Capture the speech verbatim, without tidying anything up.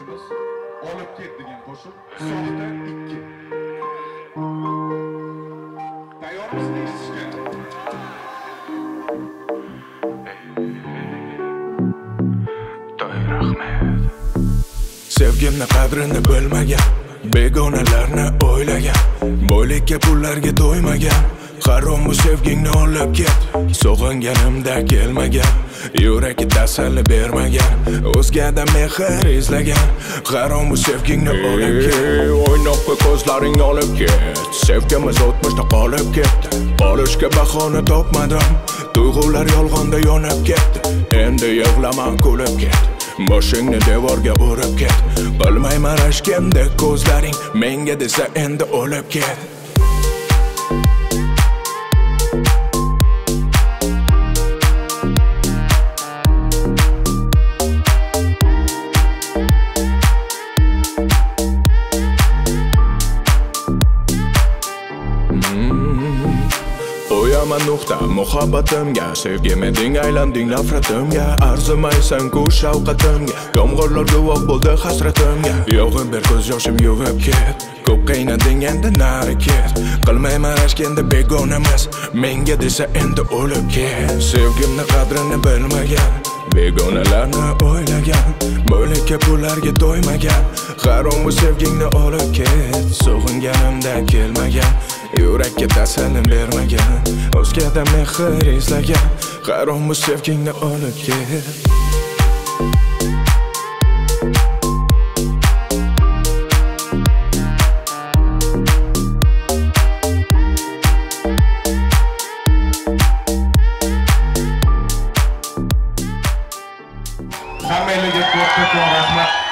tinglovchimiz olib ket degan qo'shiq soxta ikki. Tayyormisiz eshitishga? To'y rahmat. Sevgimni qadrini bilmagan, begonalarni o'ylagan, boylikka pullarga to'ymagan, harom bu sevgingni olib ket. Sog'inganimda kelmagan, yurakka tasalli bermagan, o'zgadan mehr izlagan, harom bu sevgingni olib ket. O'ynoqqa ko'zlaringni olib ket. Sevgimiz o'tmishda qolib ketdi. Olishga bahona topmadim, tuyg'ular yolg'onda yonib ketdi. Endi yig'lama, kulib ket. Boshingni devorga urib ket. Bilmayman rashkimdek ko'zlaring, menga desa endi o'lib ket. Qo'yaman nuqta muhabbatimga, sevgim eding aylanding nafratimga, arzimaysan ku shavqatimga, yomg'irlar guvoh bo'ldi hasratimga. Yog'ib ber ko'z yoshim yuvib ket, ko'p qiynading endi nari ket. Qilmayman rashk endi begonamiz, menga desa endi o'lib ket. Sevgimni qadrini bilmagan, begonalarni o'ylagan, boylikka pullarga to'ymagan, harom bu sevgingni olib ket. Sog'inganimda kelmagan, yurakka tasalli bermagan, o'zgadan mehr izlagan, harom bu sevgingni olib ket. Hammalarga ko'p-ko'p rahmat.